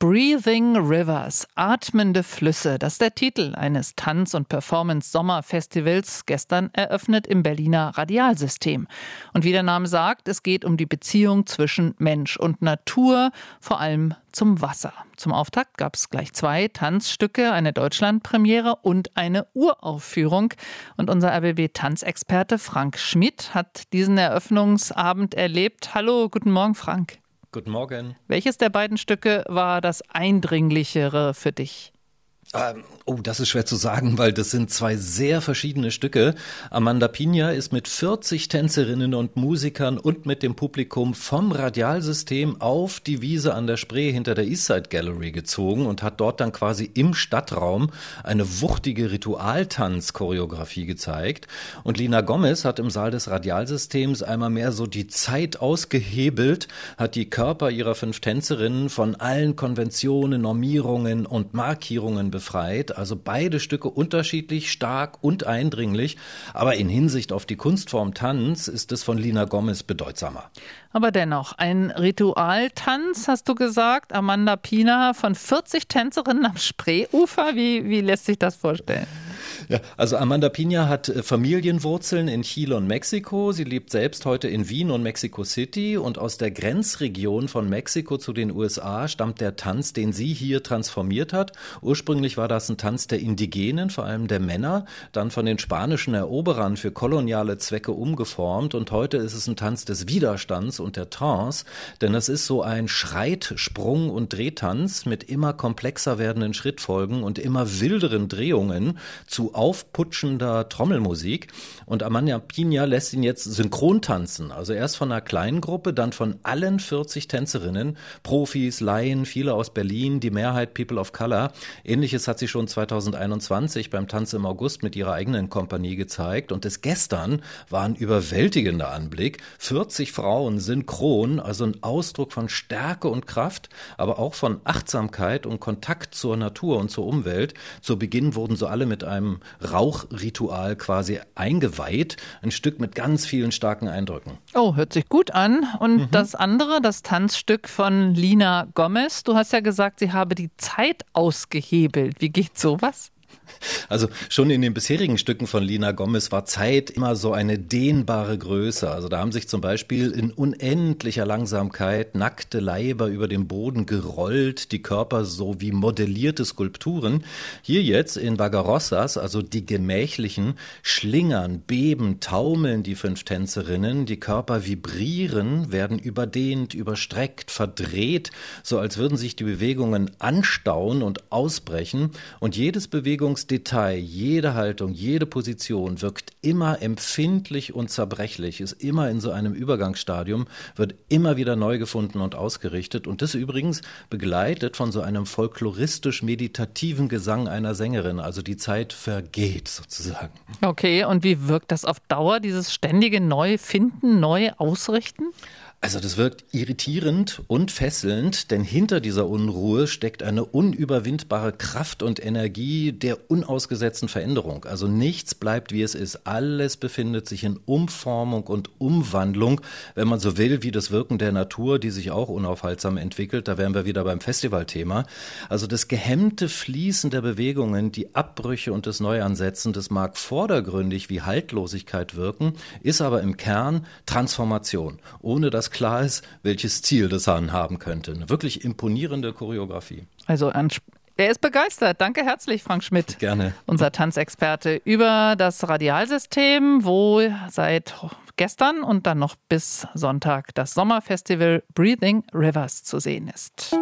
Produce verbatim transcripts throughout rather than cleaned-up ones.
Breathing Rivers, atmende Flüsse, das ist der Titel eines Tanz- und Performance-Sommerfestivals, gestern eröffnet im Berliner Radialsystem. Und wie der Name sagt, es geht um die Beziehung zwischen Mensch und Natur, vor allem zum Wasser. Zum Auftakt gab es gleich zwei Tanzstücke, eine Deutschlandpremiere und eine Uraufführung. Und unser R B B-Tanzexperte Frank Schmidt hat diesen Eröffnungsabend erlebt. Hallo, guten Morgen, Frank. Guten Morgen. Welches der beiden Stücke war das eindringlichere für dich? Ähm, oh, das ist schwer zu sagen, weil das sind zwei sehr verschiedene Stücke. Amanda Pina ist mit vierzig Tänzerinnen und Musikern und mit dem Publikum vom Radialsystem auf die Wiese an der Spree hinter der Eastside Gallery gezogen und hat dort dann quasi im Stadtraum eine wuchtige Ritualtanz-Choreografie gezeigt. Und Lina Gomez hat im Saal des Radialsystems einmal mehr so die Zeit ausgehebelt, hat die Körper ihrer fünf Tänzerinnen von allen Konventionen, Normierungen und Markierungen befreit. befreit. Also beide Stücke unterschiedlich, stark und eindringlich. Aber in Hinsicht auf die Kunstform Tanz ist es von Lina Gomez bedeutsamer. Aber dennoch, ein Ritualtanz, hast du gesagt. Amanda Pina von vierzig Tänzerinnen am Spreeufer. Wie, wie lässt sich das vorstellen? Ja, also Amanda Pina hat Familienwurzeln in Chile und Mexiko. Sie lebt selbst heute in Wien und Mexico City. Und aus der Grenzregion von Mexiko zu den U S A stammt der Tanz, den sie hier transformiert hat. Ursprünglich war das ein Tanz der Indigenen, vor allem der Männer, dann von den spanischen Eroberern für koloniale Zwecke umgeformt. Und heute ist es ein Tanz des Widerstands und der Trance, denn es ist so ein Schreit-, Sprung- und Drehtanz mit immer komplexer werdenden Schrittfolgen und immer wilderen Drehungen zu aufputschender Trommelmusik. Und Amanda Pina lässt ihn jetzt synchron tanzen. Also erst von einer kleinen Gruppe, dann von allen vierzig Tänzerinnen, Profis, Laien, viele aus Berlin, die Mehrheit People of Color. Ähnliches hat sie schon zweitausendeinundzwanzig beim Tanz im August mit ihrer eigenen Kompanie gezeigt. Und das gestern war ein überwältigender Anblick. vierzig Frauen synchron, also ein Ausdruck von Stärke und Kraft, aber auch von Achtsamkeit und Kontakt zur Natur und zur Umwelt. Zu Beginn wurden so alle mit einem Rauchritual quasi eingeweiht. Ein Stück mit ganz vielen starken Eindrücken. Oh, hört sich gut an. Und Mhm. das andere, das Tanzstück von Lina Gomez, du hast ja gesagt, sie habe die Zeit ausgehebelt. Wie geht sowas? Also schon in den bisherigen Stücken von Lina Gomez war Zeit immer so eine dehnbare Größe. Also da haben sich zum Beispiel in unendlicher Langsamkeit nackte Leiber über den Boden gerollt, die Körper so wie modellierte Skulpturen. Hier jetzt in Vagarosas, also die gemächlichen, schlingern, beben, taumeln die fünf Tänzerinnen, die Körper vibrieren, werden überdehnt, überstreckt, verdreht, so als würden sich die Bewegungen anstauen und ausbrechen. Und jedes Bewegungs Detail, jede Haltung, jede Position wirkt immer empfindlich und zerbrechlich, ist immer in so einem Übergangsstadium, wird immer wieder neu gefunden und ausgerichtet und das übrigens begleitet von so einem folkloristisch-meditativen Gesang einer Sängerin, also die Zeit vergeht sozusagen. Okay, und wie wirkt das auf Dauer, dieses ständige Neufinden, neu ausrichten? Also das wirkt irritierend und fesselnd, denn hinter dieser Unruhe steckt eine unüberwindbare Kraft und Energie der unausgesetzten Veränderung. Also nichts bleibt, wie es ist. Alles befindet sich in Umformung und Umwandlung, wenn man so will, wie das Wirken der Natur, die sich auch unaufhaltsam entwickelt. Da wären wir wieder beim Festivalthema. Also das gehemmte Fließen der Bewegungen, die Abbrüche und das Neuansetzen, das mag vordergründig wie Haltlosigkeit wirken, ist aber im Kern Transformation, ohne dass klar ist, welches Ziel das haben könnte. Eine wirklich imponierende Choreografie. Also er ist begeistert. Danke herzlich, Frank Schmidt. Gerne. Unser Tanzexperte über das Radialsystem, wo seit gestern und dann noch bis Sonntag das Sommerfestival Breathing Rivers zu sehen ist.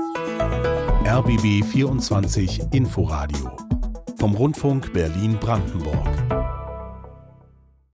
R B B vierundzwanzig Inforadio vom Rundfunk Berlin-Brandenburg.